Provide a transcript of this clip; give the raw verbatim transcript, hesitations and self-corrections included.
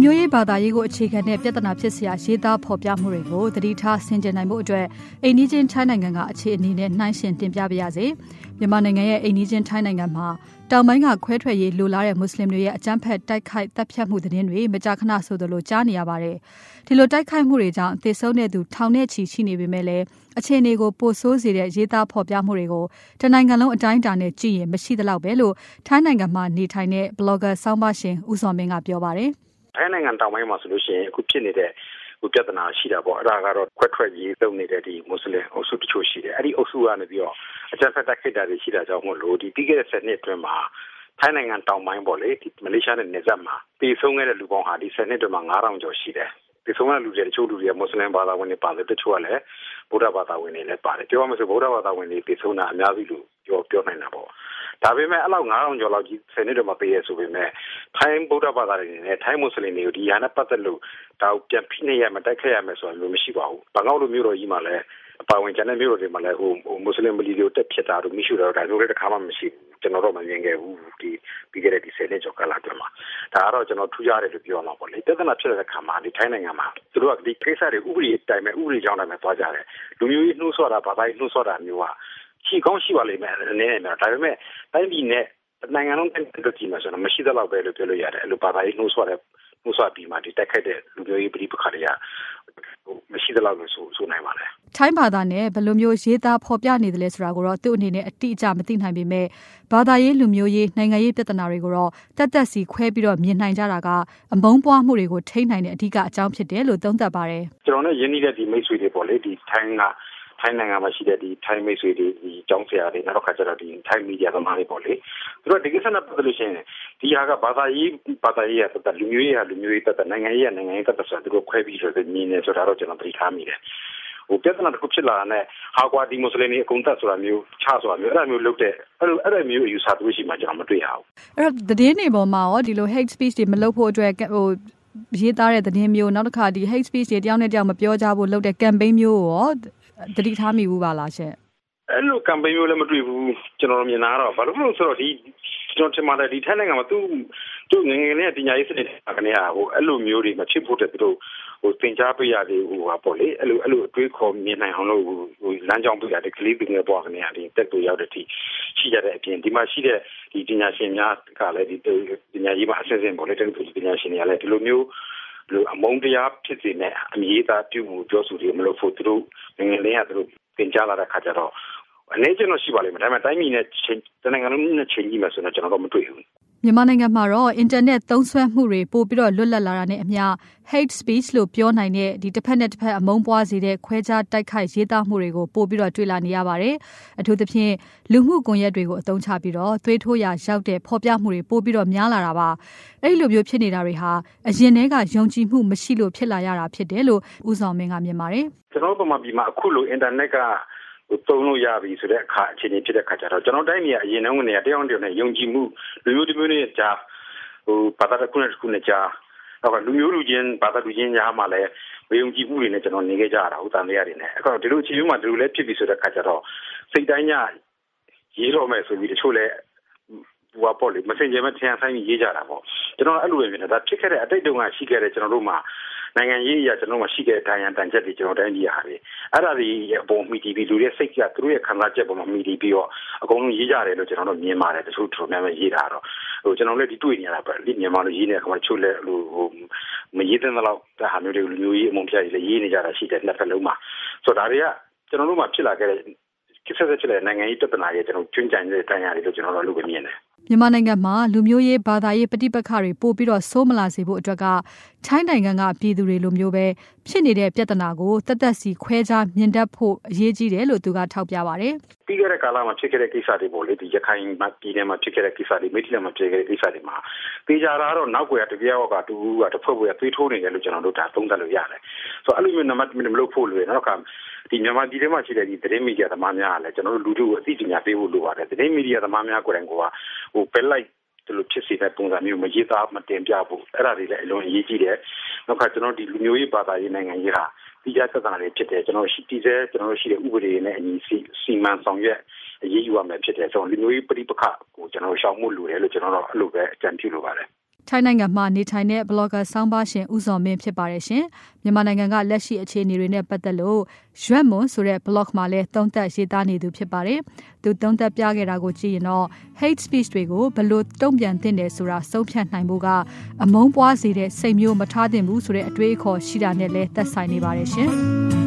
မျိုးရေးဘာသာရေးကိုအခြေခံတဲ့ပြဿနာဖြစ်เสียရေးသားဖော်ပြမှုတွေကိုသတိထားဆင်ခြင်နိုင်မှုအတွက်အိန္ဒိချင်းထိုင်းနိုင်ငံကအခြေအနေနဲ့နှိုင်းယှဉ်တင်ပြပါရစေ။မြန်မာနိုင်ငံရဲ့အိန္ဒိချင်းထိုင်းနိုင်ငံမှာတောင်ပိုင်းကခွဲထွက်ရေးလိုလားတဲ့မွတ်စလင်တွေရဲ့အကြမ်းဖက်တိုက်ခိုက်တပ်ဖြတ်မှုသတင်းတွေမကြာခဏဆိုသလိုကြားနေရပါတယ်။ဒီလိုတိုက်ခိုက်မှုတွေကြောင့်သေဆုံးတဲ့သူထောင်နဲ့ချီရှိနေပေမဲ့လည်းအခြေအနေကိုပိုဆိုးစေတဲ့ရေးသားဖော်ပြမှုတွေကိုတနိုင်ငံလုံးအတိုင်းအတာနဲ့ကြည့်ရင်မရှိသလောက်ပဲလို့ထိုင်းနိုင်ငံမှာနေထိုင်တဲ့ blogger ဆောင်းပါရှင်ဦးစောမင်းကပြောပါတယ်။ထိုင်းနိုင်ငံတောင်ပိုင်းမှာဆိုလို့ရှိရင်အခုဖြစ်နေတဲ့ဟိုပြဿနာရှိတာပေါ့အဲ့ဒါကတော့ခွဲထွက်ရေးလုပ်နေတဲ့ဒီမွတ်စလင်အုပ်စုတချို့ရှိတယ်အဲ့ဒီအုပ်စုကနေပြီးတော့အကြမ်းဖက်တိုက်ခိုက်တာတွေရှိတာကြောင့်မို့လို့ဒီပြီးခဲ့တဲ့ဆယ်နှစ်အတွင်းမှာထိုင်းနိုင်ငံတောင်ပိုင်းပေါ့လေဒီမလေးရှားနဲ့နယ်စပ်မှာတည်ဆုံးခဲ့တဲ့လူပေါင်းဟာဒီဆယ်နှစ်အတွင်းမှာ ငါးထောင်ကျော်ရှိတယ်တည်ဆုံးတဲ့လူတွေတချို့လူတွေကမွတ်စလင်ဘာသာဝင်တွေပါတယ်တချို့ကလည်းဗုဒ္ဓဘာသာဝင်တွေလည်းပါတယ်ပြောရမယ်ဆိုဗုဒ္ဓဘာသာဝင်တွေတည်ဆုံးတာအများကြီးလို့ပြောပြောနိုင်တာပေါ့ဒါပေမဲ့အဲ့လောက် ငါးထောင်ကျော်လောက်ကြီးဆယ်နှစ်တည်းမှာပေးရဆိုပေမဲ့ထိုင်းဗုဒ္ဓဘာသာတွေနဲ့ထိုင်းမွတ်စလင်တွေကိုဒီဟာနဲ့ပတ်သက်လို့ဒါပြန်ဖိနှိပ်ရမယ်တိုက်ခိုက်ရမယ်ဆိုတာမျိုးမရှိပါဘူး။ဘင်္ဂလားလိုမျိုးတော်ကြီးမှာလည်းအပါဝင်ကျန်တဲ့မျိုးတော်တွေမှာလည်းဟိုမွတ်စလင်ပလီတွေတက်ဖြစ်တာတို့မရှိတော့ဒါမျိုးလည်းတစ်ခါမှမရှိဘူး။ကျွန်တော်တို့မမြင်ခဲ့ဘူးဒီပြီးခဲ့တဲ့ဒီဆယ်နှစ်ကျော်ကာလအတွင်းမှာဒါကတော့ကျွန်တော်ထူးခြားတယ်လို့ပြောမှာပေါ့လေ။ပြဿနာဖြစ်တဲ့အခါမှာဒီထိုင်းနိုင်ငံမှာသူတို့ကဒီကိစ္စတွေဥပဒေအတိုင်းပဲဥပဒေကြောင်းတိုင်းပဲသွားကြတယ်။လူမျိုးရေးနှိုးဆော်တာဘာသာရေးနှိုးဆော်တာမျိုးကရှိကောင်းရှိပါလိမ့်မယ်နည်းနည်းများဒါပေမဲ့တိုင်းပြည်နဲ့နိုင်ငံလုံးတိုင်းပြည်ကြည့်မှဆိုတော့မရှိသလောက်ပဲလို့ပြောလို့ရတယ်အဲ့လိုဘာသာရေးနှိုးဆွတဲ့နှိုးဆွပြီးမှဒီတက်ခိုက်တဲ့လူမျိုးရေးပြည်ပခါတွေကမရှိသလောက်လို့ဆိုဆိုနိုင်ပါလေထိုင်းဘာသာနဲ့ဘယ်လိုမျိုးရေးသားဖော်ပြနေတယ်လဲဆိုတာကိုတော့သူ့အနေနဲ့အတိအကျမသိနိုင်ပေမဲ့ဘာသာရေးလူမျိုးရေးနိုင်ငံရေးပြဿနာတွေကိုတော့တက်တက်စီခွဲပြီးတော့မြင်နိုင်ကြတာကအမုန်းပွားမှုတွေကိုထိန်းနိုင်တဲ့အဓိကအကြောင်းဖြစ်တယ်လို့သုံးသပ်ပါတယ်ကျွန်တော်နဲ့ယဉ်နေတဲ့ဒီမိတ်ဆွေတွေပေါ့လေဒီထိုင်းကထိုင်းနိုင်ငံမှာရှိတဲ့ဒီထိုင်းမိတ်ဆွေတွေဒီကျောင်းဆရာတွေနောက်ခါကျတော့ဒီထိုင်းမီဒီယာသမားတွေပေါ့လေသူတို့ဒီကိစ္စနဲ့ပတ်သက်လို့ရှိရင်ဒီဟာကဘာသာရေးဘာသာရေးရတဲ့လူမျိုးရေးဟာလူမျိုးရေးတဲ့နိုင်ငံရေးနိုင်ငံရေးတဲ့ဆိုတော့သူတို့ခွဲပြီးတော့မြင်နေဆိုတော့ကျွန်တော်သိထားမိတယ်ဟိုပြဿနာတစ်ခုဖြစ်လာတဲ့ဟာကွာဒီမွတ်စလင်တွေအကုန်သက်ဆိုတာမျိုးချဆိုတာမျိုးအဲ့လိုမျိုးလုပ်တဲ့အဲ့လိုအဲ့လိုမျိုးယူဆသူရှိမှကျွန်တော်မတွေ့ရဘူးအဲ့တော့သတင်းတွေပေါ်မှာရောဒီလို hate speech တွေမလုပ်ဖို့အတွက်ဟိုရေးသားတဲ့သတင်းမျိုးနောက်တစ်ခါဒီ hate speech တွေတယောက်နဲ့တယောက်မပြောကြဖို့လုပ်တဲ့ campaign မျိုးရောတတိထားမိဘူးပါလားရှင်အဲ့လို campaign မျိုးလည်းမတွေ့ဘူးကျွန်တော်မြင်တာတော့ဘာလို့လဲဆိုတော့ဒီကျွန်တော်ထင်ပါတယ်ဒီထိုင်းနိုင်ငံမှာသူသူငငယ်လေးပညာရေးစနစ်ကနေဟာဟိုအဲ့လိုမျိုးတွေမဖြစ်ဖို့တဲ့သူတို့ဟိုသင်ကြားပေးရတယ်ဟိုဟာပေါ့လေအဲ့လိုအဲ့လိုအတွေးခေါ်မြင်နိုင်အောင်လို့ဟိုလမ်းကြောင်းပေးရတယ်ကလေးပငယ်ပွားကနေဟာဒီတက်တူရောက်တဲ့ဒီရှိကြတဲ့အပြင်ဒီမှာရှိတဲ့ဒီပညာရှင်များကလည်းဒီပညာရေးမှာအဆင့်ဆင့်ပေါ့လေတက်တူပညာရှင်တွေကလည်းဒီလိုမျိုးလူအမုန်းတရားဖြစ်စေနဲ့အမြင့်သားပြုမှုပြောဆိုတွေမလုပ်ဖို့သူတို့ငငယ်လေးကသူတို့သင်ကြားလာတဲ့ခါကျတော့အနေကျတော့ရှိပါလိမ့်မယ်ဒါပေမဲ့တိုင်းပြည်နဲ့တနိုင်ငံလုံးနဲ့ချိန်ကြည့်မှဆိုတော့ကျွန်တော်တော့မတွေ့ဘူးမြန်မာနိုင်ငံမှာတော့အင်တာနက်သုံးစွဲမှုတွေပို့ပြီးတော့လွတ်လပ်လာတာနဲ့အမျှ hate speech လို့ပြောနိုင်တဲ့ဒီတစ်ဖက်နဲ့တစ်ဖက်အမုန်းပွားစေတဲ့ခွဲခြားတိုက်ခိုက်ရေးသားမှုတွေကိုပို့ပြီးတော့တွေ့လာနေရပါတယ်။အထူးသဖြင့်လူမှုကွန်ရက်တွေကိုအသုံးချပြီးတော့သွေးထိုးရာရောက်တဲ့ဖော်ပြမှုတွေပို့ပြီးတော့များလာတာပါ။အဲ့ဒီလိုမျိုးဖြစ်နေတာတွေဟာအရင်တည်းကယုံကြည်မှုမရှိလို့ဖြစ်လာရတာဖြစ်တယ်လို့ဦးဆောင်မင်းကမြင်ပါတယ်။ကျွန်တော်တို့မြန်မာပြည်မှာအခုလိုအင်တာနက်ကသုံးလို့ရပြီဆိုတဲ့အခါအခြေအနေဖြစ်တဲ့အခါကျတော့ကျွန်တော်တိုင်းပြည်ကအရင်တုန်းကနေတယောက်တယောက်နဲ့ယုံကြည်မှုလူမျိုးတစ်မျိုးနဲ့ကြားဟိုဘာသာတစ်ခုနဲ့တစ်ခုနဲ့ကြားတော့လူမျိုးလူချင်းဘာသာလူချင်းကြားမှာလည်းမယုံကြည်မှုတွေနဲ့ကျွန်တော်နေခဲ့ကြတာဥတန်လေးရတယ်နဲ့အဲ့တော့ဒီလိုအခြေအနေမှာဒီလိုလဲဖြစ်ပြီဆိုတဲ့အခါကျတော့စိတ်တိုင်းညရေးတော့မယ်ဆိုပြီးတချို့လဲဟိုပေါ့လေမစင်ကြဲမထင်ဆိုင်ရေးကြတာပေါ့ကျွန်တော်အဲ့လိုပဲမြင်တယ်ဒါဖြစ်ခဲ့တဲ့အတိတ်တုန်းကရှိခဲ့တဲ့ကျွန်တော်တို့မှာနိုင်ငံရေးအရာကျွန်တော်မှရှိခဲ့တဲ့တိုင်းရန်တန်ချက်တွေကျွန်တော်တိုင်းပြည်ဟာလေအဲ့ဒါတွေအပေါ်မီတီဗီလူတွေစိတ်ကသူတို့ရဲ့ခံစားချက်ပေါ်မှာမီတီပြီးတော့အကုန်လုံးရေးကြတယ်လို့ကျွန်တော်တို့မြင်ပါတယ်တချို့တော်များများရေးတာတော့ဟိုကျွန်တော်လည်းဒီတွေ့နေရတာပဲဒီမြန်မာလိုရေးနေတဲ့အခါမှာချို့လဲဟိုမရေးတဲ့လောက်ဒါဟာမျိုးတွေလူမျိုးရေးအမုန်းပြရေးလည်းရေးနေကြတာရှိတယ်နှစ်ဖက်လုံးမှာဆိုတော့ဒါတွေကကျွန်တော်တို့မှဖြစ်လာခဲ့တဲ့ကိစ္စတွေဖြစ်တဲ့နိုင်ငံရေးပြဿနာတွေကျွန်တော်ကျွမ်းကျင်တဲ့တိုင်းရတယ်လို့ကျွန်တော်တို့လုပ်မြင်တယ်မြန်မာနိုင်ငံမှာလူမျိုးရေးဘာသာရေးပဋိပက္ခတွေပို့ပြီးတော့ဆိုးမလာစေဖို့အတွက်ကထိုင်းနိုင်ငံကပြည်သူတွေလိုမျိုးပဲဖြစ်နေတဲ့ပြဿနာကိုတက်တက်စီခွဲခြားမြင်တတ်ဖို့အရေးကြီးတယ်လို့သူကထောက်ပြပါတယ်။ပြီးခဲ့တဲ့ကာလမှာဖြစ်ခဲ့တဲ့ကိစ္စတွေပေါ့လေဒီရခိုင်မှာပြည်နယ်မှာဖြစ်ခဲ့တဲ့ကိစ္စတွေမိထီလာမှာဖြစ်ခဲ့တဲ့ကိစ္စတွေမှာတေချာတာတော့နောက်ွယ်တပြက်ရောက်ကတူကတစ်ဖွဲ့ဖွဲ့သွေးထိုးနေတယ်လို့ကျွန်တော်တို့ဒါသုံးသပ်လို့ရတယ်။ဆိုတော့အဲ့လိုမျိုးနံပါတ်မလို့ဖို့လို့ရနောက်ကဒီမြန်မာပြည်ထဲမှာရှိတဲ့ဒီသတင်းမီဒီယာသမားများကလည်းကျွန်တော်တို့လူထုကိုအသိပညာပေးဖို့လိုပါတယ်သတင်းမီဒီယာသမားများကိုယ်တိုင်ကဟိုပဲလိုက်ဒီလိုဖြစ်စေတဲ့ပုံစံမျိုးမရေးသားမတင်ပြဘူးအဲ့ဒါတွေလည်းအလွန်အရေးကြီးတယ်နောက်ကကျွန်တော်ဒီလူမျိုးရေးဘာသာရေးနိုင်ငံရေးဟာဒီကြသက်တာတွေဖြစ်တယ်ကျွန်တော်ရှိဒီစဲကျွန်တော်ရှိတဲ့ဥပဒေနဲ့အညီစီမံဆောင်ရွက်အရေးယူရမယ်ဖြစ်တယ်ဆိုတော့လူမျိုးရေးပဋိပက္ခကိုကျွန်တော်ရှောင်မှုလိုတယ်လို့ကျွန်တော်တို့အဲ့လိုပဲအကြံပြုလိုပါတယ်ထိုင်းနိုင်ငံမှာနေထိုင်တဲ့ blogger ဆောင်းပါးရှင်ဦးဇော်မင်းဖြစ်ပါတယ်ရှင်မြန်မာနိုင်ငံကလက်ရှိအခြေအနေတွေနဲ့ပတ်သက်လို့ရွက်မွန်ဆိုတဲ့ blog မှာလည်းသုံးသပ်ရေးသားနေသူဖြစ်ပါတယ်သူသုံးသပ်ပြခဲ့တာကိုကြည့်ရင်တော့ hate speech တွေကိုဘယ်လိုတုံ့ပြန်သင့်တယ်ဆိုတာဆုံးဖြတ်နိုင်ဖို့ကအမုန်းပွားစေတဲ့စိတ်မျိုးမထားသင့်ဘူးဆိုတဲ့အတွေးအခေါ်ရှိတာနဲ့လည်းသက်ဆိုင်နေပါတယ်ရှင်